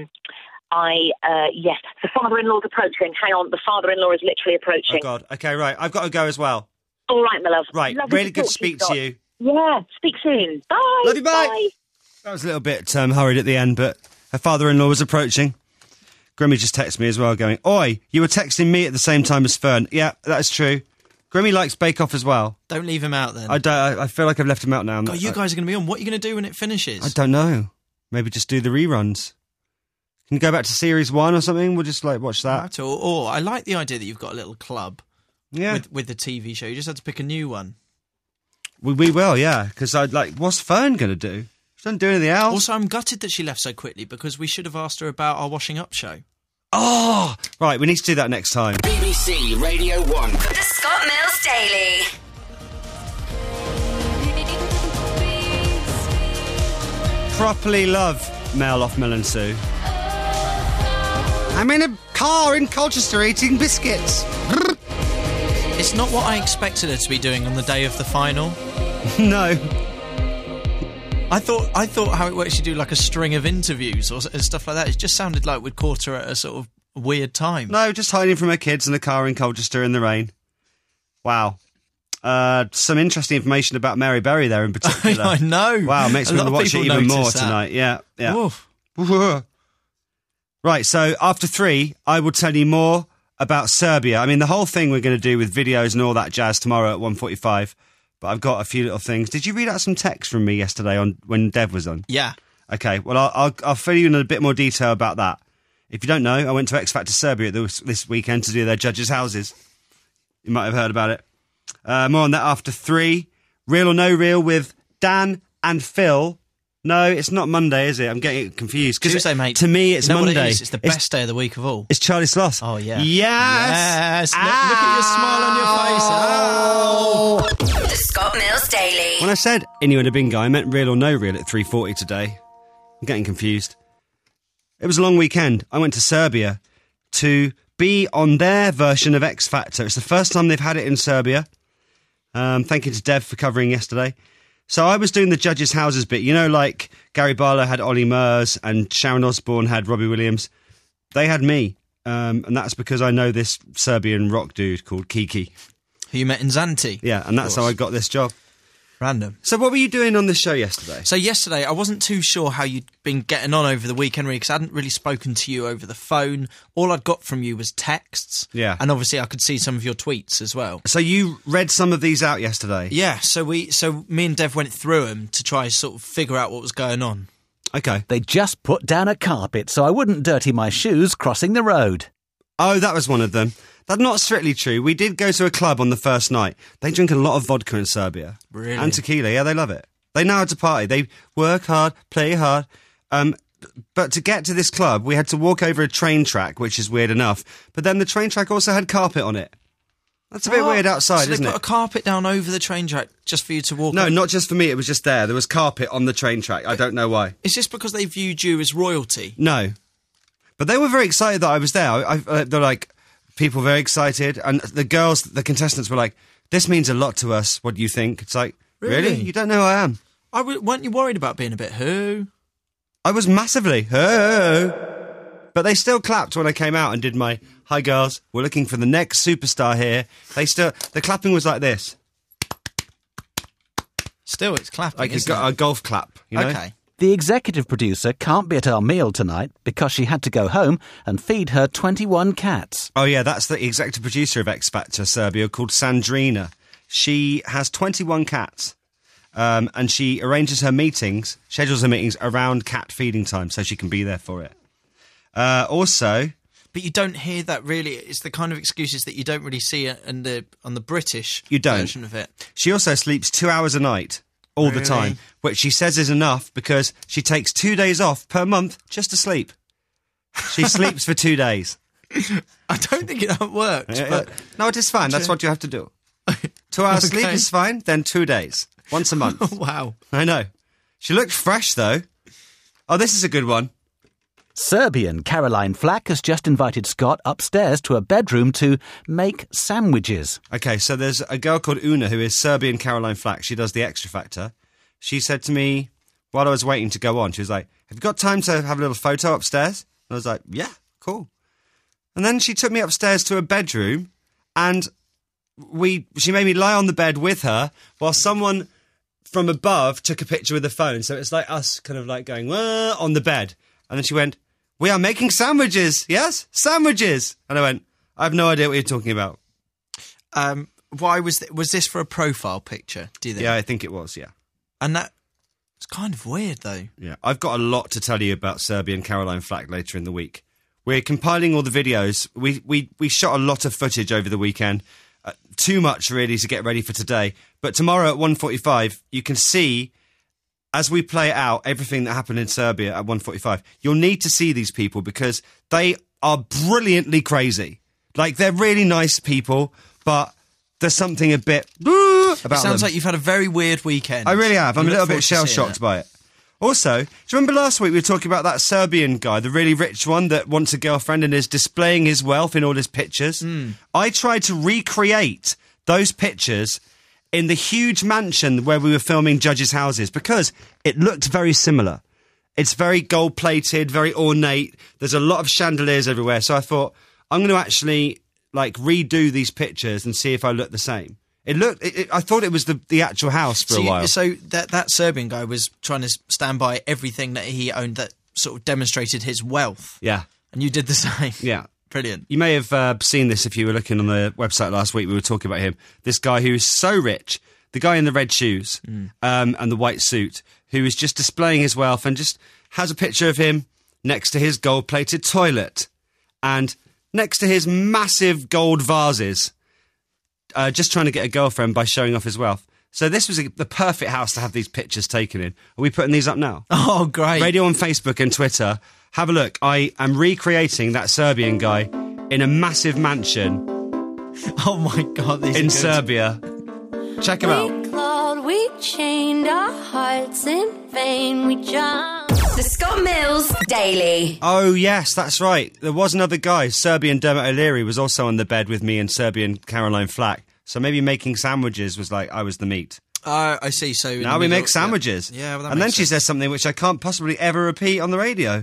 yes, the father-in-law's approaching. Hang on, the father-in-law is literally approaching. Oh, God. Okay, right. I've got to go as well. All right, my love. Right, Lovely really good to speak to you. Yeah, speak soon. Bye. Love you, bye. That was a little bit hurried at the end, but her father-in-law was approaching. Grimmy just texted me as well, going, "Oi, you were texting me at the same time as Fern." Yeah, that is true. Grimmy likes Bake Off as well. Don't leave him out then. I feel like I've left him out now. God, you guys are going to be on. What are you going to do when it finishes? I don't know. Maybe just do the reruns. Can you go back to Series 1 or something? We'll just watch that. Or I like the idea that you've got a little club. Yeah. With the TV show, you just have to pick a new one. We will, yeah. Because what's Fern going to do? She doesn't do anything else. Also, I'm gutted that she left so quickly because we should have asked her about our washing up show. Oh, right. We need to do that next time. BBC Radio 1. The Scott Mills Daily. Properly love Mel off Mel and Sue. I'm in a car in Colchester eating biscuits. It's not what I expected her to be doing on the day of the final. No. I thought how it works, you do like a string of interviews or stuff like that. It just sounded like we'd caught her at a sort of weird time. No, just hiding from her kids in a car in Colchester in the rain. Wow. Some interesting information about Mary Berry there in particular. I know. Wow, makes me want to watch it even more tonight. Yeah. Oof. Right, so after 3, I will tell you more about Serbia. I mean, the whole thing we're going to do with videos and all that jazz tomorrow at 1:45. But I've got a few little things. Did you read out some text from me yesterday on when Dev was on? Yeah. Okay, well, I'll fill you in a bit more detail about that. If you don't know, I went to X Factor Serbia this weekend to do their judges' houses. You might have heard about it. More on that after 3. Real or No Real with Dan and Phil. No, it's not Monday, is it? I'm getting confused. Tuesday, mate. To me, it's Monday. What it is? It's the best day of the week of all. It's Charlie Sloth. Oh, yeah. Yes! Look at your smile on your face. Oh! The Scott Mills Daily. When I said Innuendo Bingo, I meant Real or No Real at 3:40 today. I'm getting confused. It was a long weekend. I went to Serbia to be on their version of X Factor. It's the first time they've had it in Serbia. Thank you to Dev for covering yesterday. So I was doing the judges' houses bit. You know, like Gary Barlow had Ollie Murs and Sharon Osbourne had Robbie Williams. They had me. And that's because I know this Serbian rock dude called Kiki. Who you met in Zante. Yeah, and that's how I got this job. Random. So what were you doing on the show yesterday? So yesterday, I wasn't too sure how you'd been getting on over the weekend, really, because I hadn't really spoken to you over the phone. All I'd got from you was texts. Yeah. And obviously I could see some of your tweets as well. So you read some of these out yesterday? Yeah, so me and Dev went through them to try sort of figure out what was going on. Okay. They just put down a carpet so I wouldn't dirty my shoes crossing the road. Oh, that was one of them. That's not strictly true. We did go to a club on the first night. They drink a lot of vodka in Serbia. Really? And tequila. Yeah, they love it. They know how to party. They work hard, play hard. But to get to this club, we had to walk over a train track, which is weird enough. But then the train track also had carpet on it. That's a bit weird outside, so isn't it? they put a carpet down over the train track just for you to walk No, over? not just for me. It was just there. There was carpet on the train track. I don't know why. Is this because they viewed you as royalty? No. But they were very excited that I was there. They're like... People very excited, and the contestants were like, "This means a lot to us. What do you think?" It's like, really? You don't know who I am. Weren't you worried about being a bit who? I was massively who, but they still clapped when I came out and did my "Hi girls, we're looking for the next superstar here." The clapping was like this. Still, it's clapping. Like isn't a golf clap. You know? Okay. The executive producer can't be at our meal tonight because she had to go home and feed her 21 cats. Oh, yeah, that's the executive producer of X Factor Serbia called Sandrina. She has 21 cats, and she arranges her meetings, schedules her meetings around cat feeding time so she can be there for it. Also... But you don't hear that really. It's the kind of excuses that you don't really see on the British version of it. She also sleeps 2 hours a night. All the time, which she says is enough because she takes 2 days off per month just to sleep. She sleeps for 2 days. I don't think it works. But no, it is fine. That's what you have to do. 2 hours sleep is fine, then 2 days. Once a month. Wow. I know. She looked fresh, though. Oh, this is a good one. Serbian Caroline Flack has just invited Scott upstairs to a bedroom to make sandwiches. Okay, so there's a girl called Una who is Serbian Caroline Flack. She does the Extra Factor. She said to me, while I was waiting to go on, she was like, "Have you got time to have a little photo upstairs?" And I was like, "Yeah, cool." And then she took me upstairs to a bedroom, and she made me lie on the bed with her while someone from above took a picture with the phone. So it's like us kind of like going, "Whoa," on the bed. And then she went, "We are making sandwiches, yes? Sandwiches!" And I went, "I have no idea what you're talking about." Why was this for a profile picture, do you think? Yeah, I think it was, yeah. And it's kind of weird, though. Yeah, I've got a lot to tell you about Serbian Caroline Flack later in the week. We're compiling all the videos. We shot a lot of footage over the weekend. Too much, really, to get ready for today. But tomorrow at 1:45, you can see... As we play out everything that happened in Serbia at 1:45, you'll need to see these people because they are brilliantly crazy. Like, they're really nice people, but there's something a bit about them. It sounds like you've had a very weird weekend. I really have. I'm a little bit forward to seeing shell-shocked it. by it. Also, do you remember last week we were talking about that Serbian guy, the really rich one that wants a girlfriend and is displaying his wealth in all his pictures? I tried to recreate those pictures in the huge mansion where we were filming Judges' Houses because it looked very similar. It's very gold-plated, very ornate. There's a lot of chandeliers everywhere. So I thought, I'm going to actually redo these pictures and see if I look the same. I thought it was the actual house for a while. So that Serbian guy was trying to stand by everything that he owned that sort of demonstrated his wealth. Yeah. And you did the same. Yeah. Brilliant. You may have seen this if you were looking on the website last week. We were talking about him. This guy who is so rich, the guy in the red shoes and the white suit, who is just displaying his wealth and just has a picture of him next to his gold-plated toilet and next to his massive gold vases. Just trying to get a girlfriend by showing off his wealth. So this was the perfect house to have these pictures taken in. Are we putting these up now? Oh, great. Radio on Facebook and Twitter. Have a look. I am recreating that Serbian guy in a massive mansion. Oh, my God. These in Serbia. Check him out. We clawed, we chained our hearts in vain. We jumped. The Scott Mills Daily. Oh, yes, that's right. There was another guy. Serbian Dermot O'Leary was also on the bed with me and Serbian Caroline Flack. So maybe making sandwiches was like I was the meat. I see. So now we make sandwiches. Yeah, well, that and then makes she sense. says something which I can't possibly ever repeat on the radio.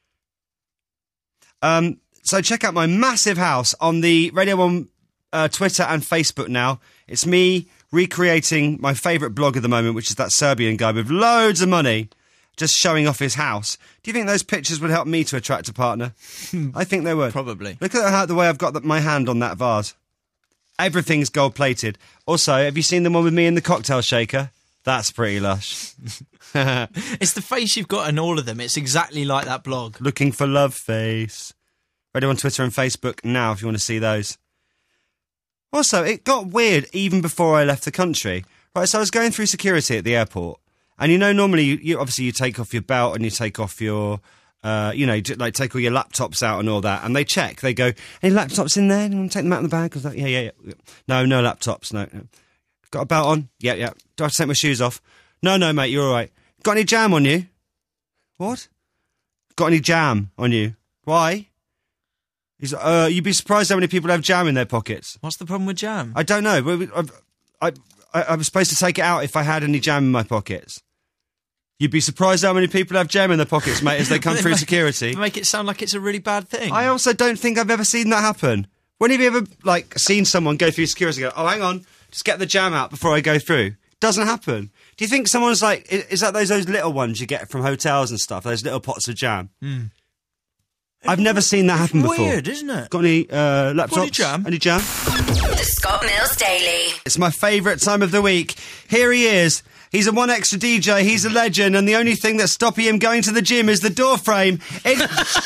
So check out my massive house on the Radio 1 Twitter and Facebook now. It's me recreating my favourite blog at the moment, which is that Serbian guy with loads of money just showing off his house. Do you think those pictures would help me to attract a partner? I think they would. Probably. Look at the way I've got my hand on that vase. Everything's gold-plated. Also, have you seen the one with me in the cocktail shaker? That's pretty lush. It's the face you've got in all of them. It's exactly like that blog. Looking for love face. Radio on Twitter and Facebook now if you want to see those. Also, it got weird even before I left the country. Right, so I was going through security at the airport. And normally, you obviously you take off your belt and you take off your, take all your laptops out and all that. And they check. They go, any laptops in there? Do you want to take them out of the bag? I was like, yeah. No laptops, no. Got a belt on? Yeah. Do I have to take my shoes off? No, mate, you're all right. Got any jam on you? What? Got any jam on you? Why? He's like, you'd be surprised how many people have jam in their pockets. What's the problem with jam? I don't know. I was supposed to take it out if I had any jam in my pockets. You'd be surprised how many people have jam in their pockets, mate, as they come through security. Make it sound like it's a really bad thing. I also don't think I've ever seen that happen. When have you ever, seen someone go through security and go, oh, hang on, just get the jam out before I go through? Doesn't happen. Do you think someone's like, is that those little ones you get from hotels and stuff, those little pots of jam? I've never seen that happen before. Weird, isn't it? Got any laptops? Got any jam? Any jam? The Scott Mills Daily. It's my favourite time of the week. Here he is. He's a one extra DJ. He's a legend. And the only thing that's stopping him going to the gym is the door frame. It's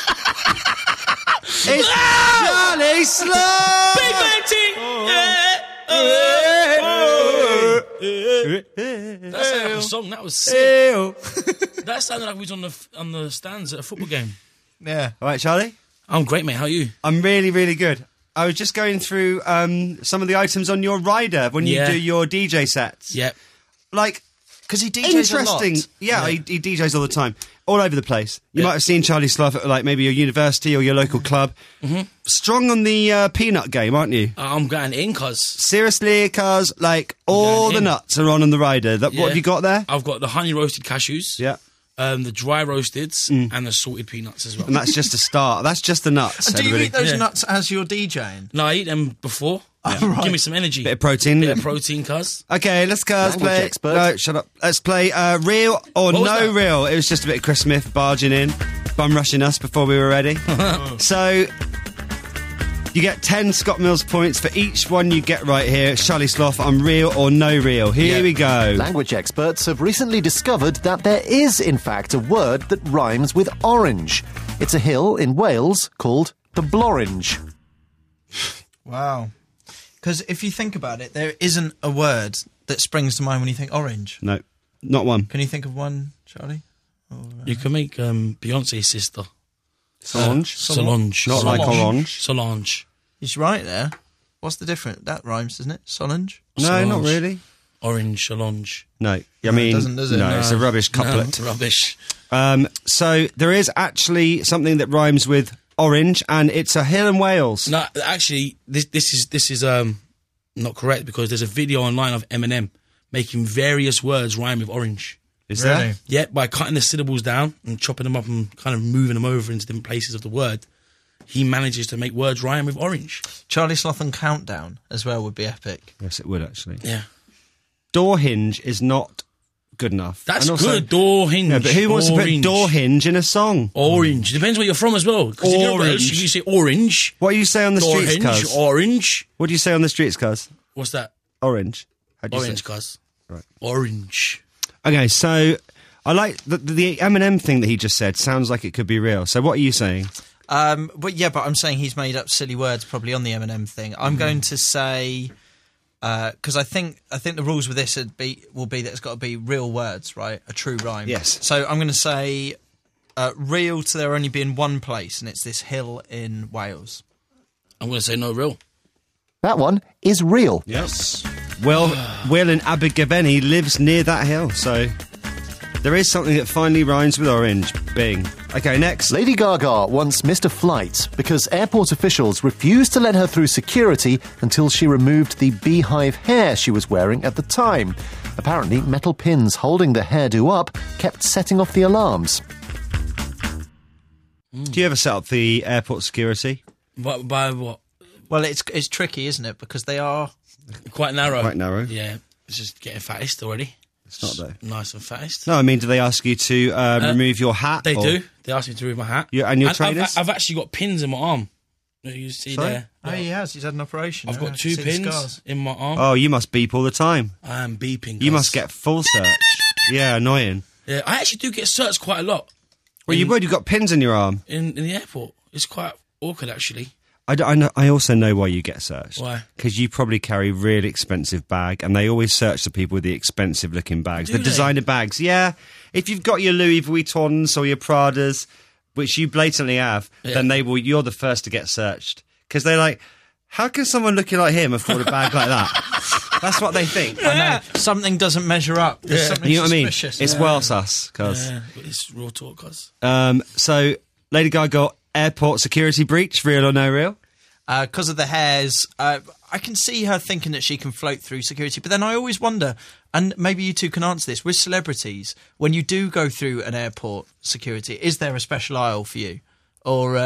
Charlie Sloth! Big Man Ting! That sounded like a song. That was sick. That sounded like we was on the stands at a football game. Yeah. All right, Charlie? I'm great, mate. How are you? I'm really, really good. I was just going through some of the items on your rider when you do your DJ sets. Yep. Because he DJs a lot. Interesting. Yeah, he DJs all the time. All over the place. You might have seen Charlie Sloth at maybe your university or your local club. Mm-hmm. Strong on the peanut game, aren't you? I'm going in, cuz. Seriously, cuz, all the nuts are on the rider. What have you got there? I've got the honey roasted cashews. Yeah. The dry roasteds and the salted peanuts as well. And that's just a start. That's just the nuts. And do you eat those nuts as you're DJing? No, I eat them before. Right. Give me some energy. Bit of protein. Cuz. Okay, let's play. Expert. No, shut up. Let's play real or no real. It was just a bit of Chris Smith barging in, bum rushing us before we were ready. So you get 10 Scott Mills points for each one you get right here. Charlie Sloth on real or no real. Here we go. Language experts have recently discovered that there is, in fact, a word that rhymes with orange. It's a hill in Wales called the Blorange. Wow. Because if you think about it, there isn't a word that springs to mind when you think orange. No, not one. Can you think of one, Charlie? You can make Beyonce's sister. Solange? Solange. Not like orange. Solange. He's right there. What's the difference? That rhymes, doesn't it? Solange? No, not really. Orange, Solange. No, I mean, doesn't, does it? no, it's a rubbish couplet. No, rubbish. So there is actually something that rhymes with orange, and it's a hill in Wales. No, actually, this is not correct, because there's a video online of Eminem making various words rhyme with orange. Is there? Yeah, by cutting the syllables down and chopping them up and kind of moving them over into different places of the word, he manages to make words rhyme with orange. Charlie Sloth and Countdown as well would be epic. Yes, it would actually. Yeah. Door hinge is not good enough. That's And also- good, door hinge. Yeah, but who wants to put Orange. door hinge in a song? Orange. Depends where you're from as well. 'Cause if you're Orange. Welsh, you say orange. What do you say on the Door streets, hinge, cuz? orange. What do you say on the streets, cuz? What's that? Orange. How do you Orange, say? cuz. Right. Orange. Okay, so I like the Eminem thing that he just said. Sounds like it could be real. So what are you saying? But I'm saying he's made up silly words probably on the Eminem thing. I'm going to say, because I think the rules with this will be that it's got to be real words, right? A true rhyme. Yes. So I'm going to say real to there only being one place, and it's this hill in Wales. I'm going to say no real. That one is real. Yes. Well, Will in Abergavenny lives near that hill, so there is something that finally rhymes with orange. Bing. Okay, next. Lady Gaga once missed a flight because airport officials refused to let her through security until she removed the beehive hair she was wearing at the time. Apparently, metal pins holding the hairdo up kept setting off the alarms. Do you ever set up the airport security? By what? Well, it's tricky, isn't it? Because they are Quite narrow. Quite narrow. Yeah. It's just getting fattest already. It's not, though. Nice and fattest. No, I mean, do they ask you to remove your hat? They or- do. They ask me to remove my hat. And your trainers? I've actually got pins in my arm. You see Sorry? there? Oh, he has. He's had an operation. I've Yeah, got two see the pins scars. in my arm. Oh, you must beep all the time. I am beeping. You cuz. must get full search. Yeah, annoying. Yeah, I actually do get searched quite a lot. Well, you would. You've got pins in your arm. In the airport. It's quite awkward, actually. I also know why you get searched. Why? Because you probably carry a really expensive bag, and they always search the people with the expensive-looking bags. Do The they? designer bags, yeah. If you've got your Louis Vuittons or your Pradas, which you blatantly have, then you're the first to get searched. Because they're like, how can someone looking like him afford a bag like that? That's what they think. I know. Something doesn't measure up. There's something You know what I mean? suspicious. It's well sus, cuz. Yeah, but it's real talk, cuz. So, Lady Gaga, airport security breach, real or no real? Because of the hairs, I can see her thinking that she can float through security. But then I always wonder, and maybe you two can answer this, with celebrities, when you do go through an airport security, is there a special aisle for you? Or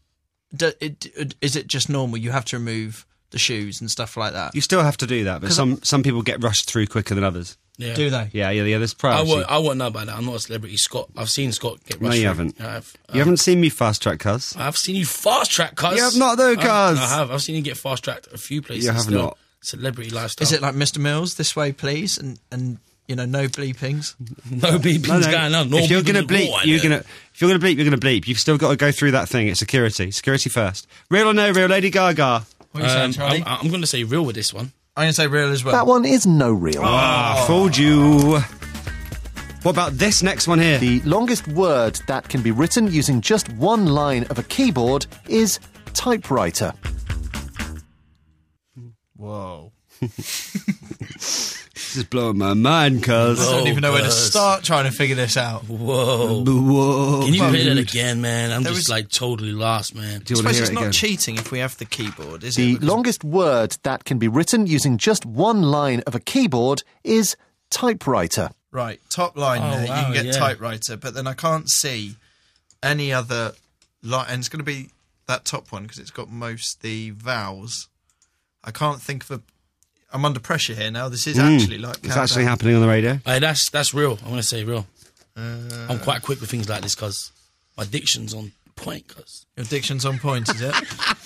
is it just normal? You have to remove the shoes and stuff like that? You still have to do that, but some people get rushed through quicker than others. Yeah. Do they? Yeah, there's I privacy. won't know about that. I'm not a celebrity. I've seen Scott get rushed. No, you through. haven't. I have. You haven't seen me fast track, cuz. I've seen you fast track, cuz. You have not, though, cuz. I have. I've seen you get fast tracked a few places. You have still. not. Celebrity lifestyle. Is it like Mr. Mills, this way, please? And you know, no bleepings? No bleepings going on. No if you're going to bleeping bleep, at all, you're going to bleep. You've still got to go through that thing. It's security. Security first. Real or no real, Lady Gaga? What are you saying, Charlie? I'm going to say real with this one. I'm going to say real as well. That one is no real. Fooled you. What about this next one here? The longest word that can be written using just one line of a keyboard is typewriter. Whoa. This is blowing my mind, cuz. I don't even know where to start trying to figure this out. Whoa. Whoa. Can you play that again, man? I'm There just was- like totally lost, man. Do you I want to suppose hear it's it not again? cheating if we have the keyboard, is The it? longest word that can be written using just one line of a keyboard is typewriter. Right, top line Oh, there, you wow, can get yeah. typewriter, but then I can't see any other line, and it's going to be that top one because it's got most the vowels. I can't think of a... I'm under pressure here now. This is actually like... It's actually happening on the radio. Hey, that's real. I'm going to say real. I'm quite quick with things like this, cuz my diction's on point, cuz. Your diction's on point, is it?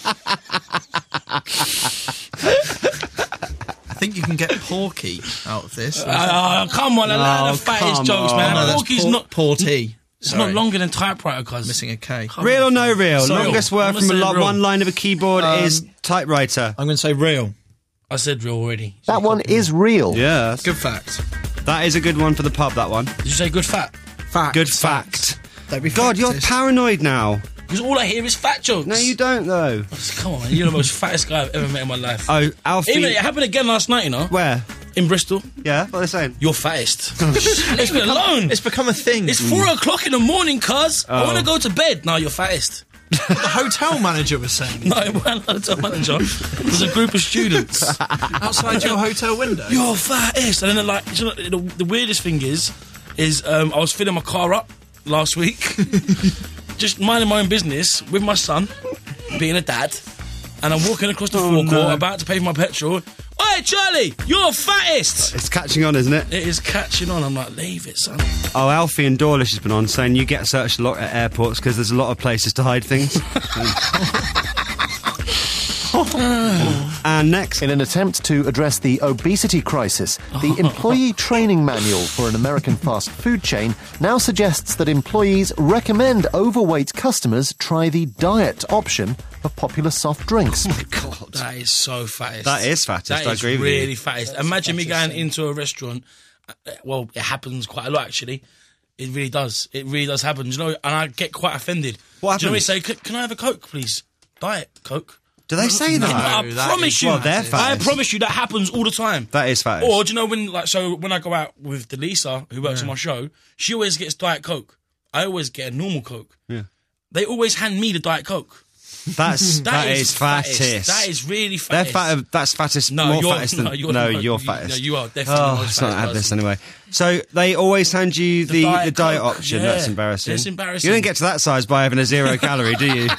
I think you can get Porky out of this. Come on, allow the fattest jokes, man. No, that's Porky's not... Porty. It's not longer than typewriter, cuz. Missing a K. Real or no real? Sorry. Longest I'm word gonna from say real. one line of a keyboard is typewriter. I'm going to say real. I said real already. That one is real. Yes. Good fact. That is a good one for the pub, that one. Did you say good fat? Fact. Good fact. Don't be God, you're factist. paranoid now. Because all I hear is fat jokes. No, you don't, though. Come on, man. You're the most fattest guy I've ever met in my life. Oh, Alfie. Even, it happened again last night, you know? Where? In Bristol. Yeah, what are they saying? You're fattest. Leave me alone. It's become a thing. It's 4 o'clock in the morning, cuz. I want to go to bed. No, you're fattest. The hotel manager was saying. No, it wasn't the hotel manager. It was a group of students. Outside your hotel window? You're fattest. And then, like, you know, the weirdest thing is I was filling my car up last week, just minding my own business with my son, being a dad, and I'm walking across the forecourt, about to pay for my petrol. Oi, Charlie, you're fattest! It's catching on, isn't it? It is catching on. I'm like, leave it, son. Oh, Alfie and Dawlish has been on saying you get searched a lot at airports because there's a lot of places to hide things. And next, in an attempt to address the obesity crisis, the employee training manual for an American fast food chain now suggests that employees recommend overweight customers try the diet option of popular soft drinks. Oh my God, that is so fattest. That is fattest. That I is agree with you. really fattest. Imagine me going into a restaurant. Well, it happens quite a lot, actually. It really does. It really does happen. You know, and I get quite offended. What Do you know happens? what I say? Can I have a Coke, please? Diet Coke. Do they say that? I promise you. Well, they're fattest. I promise you that happens all the time. That is fattest. Or do you know when I go out with Delisa, who works on my show, she always gets Diet Coke. I always get a normal Coke. Yeah. They always hand me the Diet Coke. that is fattest. That is really They're fattest. That's fattest. No, more you're- fattest than no, you're fattest. No, you are definitely the Oh, most let's not fattest have this person. anyway. So they always hand you the diet Coke, option. yeah. That's embarrassing. It's embarrassing. You don't get to that size by having a 0 calorie, do you?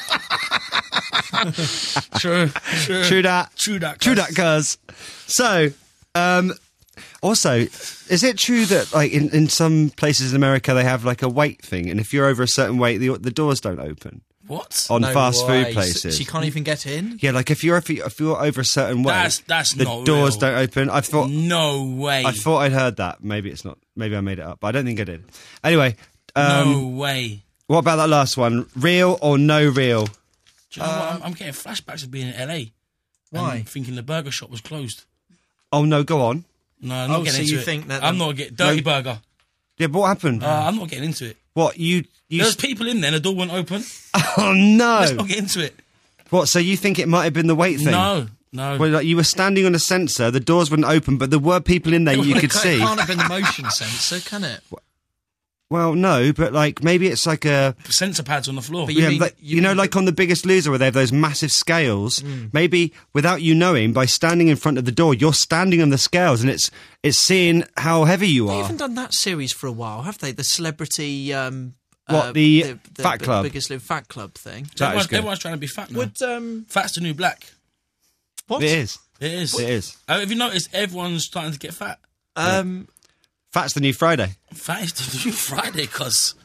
True. True that, cuz. So, also, is it true that like in some places in America they have like a weight thing, and if you're over a certain weight, the doors don't open? What? On No fast way. food places. So you can't even get in? Yeah, like if you're over a certain weight, That's the not doors real. don't open. I thought No way. I thought I'd heard that. Maybe it's not. Maybe I made it up, but I don't think I did. Anyway, no way. what about that last one? Real or no real? Do you know what? I'm getting flashbacks of being in LA. Why? And thinking the burger shop was closed. Oh no, go on. No, I'm not Oh, getting so into you it. think that I'm the- not getting dirty burger. Yeah, but what happened? I'm not getting into it. What you? There's people in there, and the door won't open. Oh no! Let's not get into it. What? So you think it might have been the weight thing? No. Well, like you were standing on a sensor, the doors wouldn't open, but there were people in there you could see. It can't have been the motion sensor, can it? Well, no, but like maybe it's like a Sensor pads on the floor. But you mean- like, you know, like on The Biggest Loser, where they have those massive scales. Maybe without you knowing, by standing in front of the door, you're standing on the scales, and it's seeing how heavy you They are. haven't done that series for a while, have they? The celebrity. The Fat Club? Biggest Live Fat Club thing. That is good. Everyone's trying to be fat now. Would Fat's the new black. what? It is. It is. It is. Have you noticed everyone's starting to get fat? Fat's the new Friday. Fat is the new Friday, cuz.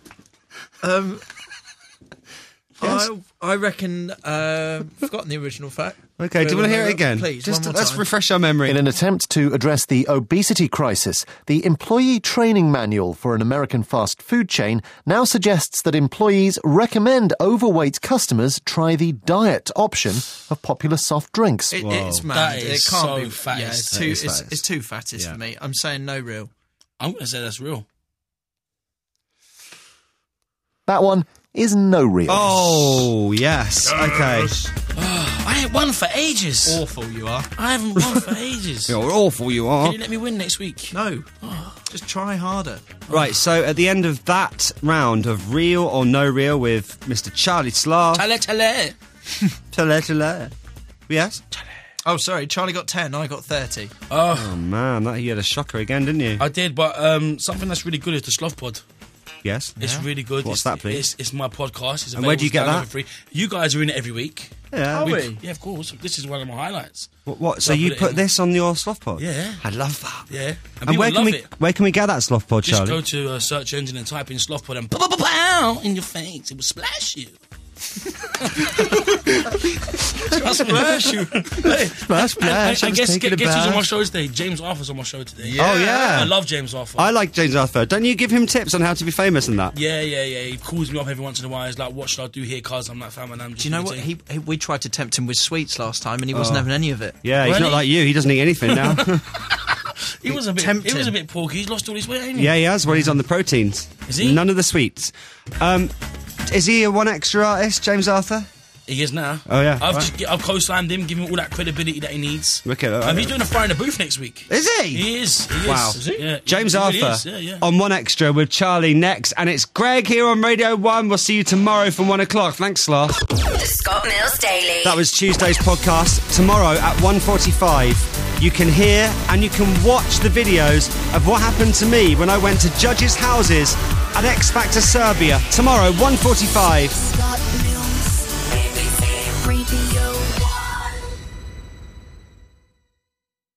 I reckon. Forgotten the original fact. Okay, do you want to hear it again? Please, Just one more let's time. refresh our memory. In an attempt to address the obesity crisis, the employee training manual for an American fast food chain now suggests that employees recommend overweight customers try the diet option of popular soft drinks. It's mad. That It is can't so be. fattest. Yeah, it's That too. is fattest. It's too fattest Yeah. for me. I'm saying no real. I'm going to say that's real. That one is no real. Oh yes. Okay. I ain't won for ages. Awful you are. I haven't won for ages. You're awful. You are. Can you let me win next week? No. Just try harder. Right, so at the end of that round of Real or No Real with Mr. Charlie Slav. Tale. Tale. Yes? Oh, sorry. Charlie got 10. I got 30. Oh, man, you had a shocker again, didn't you? I did, but something that's really good is the Sloth Pod. Yes. It's really good. What's that, please? It's my podcast. It's And where do you get available that? for free. You guys are in it every week. Yeah. Are we? Yeah, of course. This is one of my highlights. What? So I you put it put in. this on your Sloth Pod? Yeah. I love that. Yeah. And people where can love we it. where can we get that Sloth Pod, Just Charlie? go to a search engine and type in Sloth Pod and pow in your face. It will splash you. Splash you. Splash. And guess taking a who's on my bath. show today? James Arthur's on my show today. Oh, yeah. I love James Arthur. I like James Arthur. Don't you give him tips on how to be famous and that? Yeah. He calls me up every once in a while. He's like, "What should I do here, cuz?" I'm like, "Fam, and I'm just." Do you know what? We tried to tempt him with sweets last time, and he wasn't having any of it. Yeah, he's Really? not like you. He doesn't eat anything now. He was a bit. Tempting. He was a bit porky. He's lost all his weight, ain't he? Yeah, he has. Well, he's on the proteins. Is he? None of the sweets. Is he a One Extra artist, James Arthur? He is now. Oh, yeah, I've co-signed him, given him all that credibility that he needs. Wicked. He's doing a Fry in the Booth next week. Is he? He is. Wow. Is he? Yeah, James he Arthur really is. Yeah. on One Extra with Charlie next. And it's Greg here on Radio 1. We'll see you tomorrow from 1 o'clock. Thanks, Sloth. The Scott Mills Daily. That was Tuesday's podcast. Tomorrow at 1:45, you can hear and you can watch the videos of what happened to me when I went to judges' houses at X Factor Serbia. Tomorrow, 1:45. Scott Mills, ABC Radio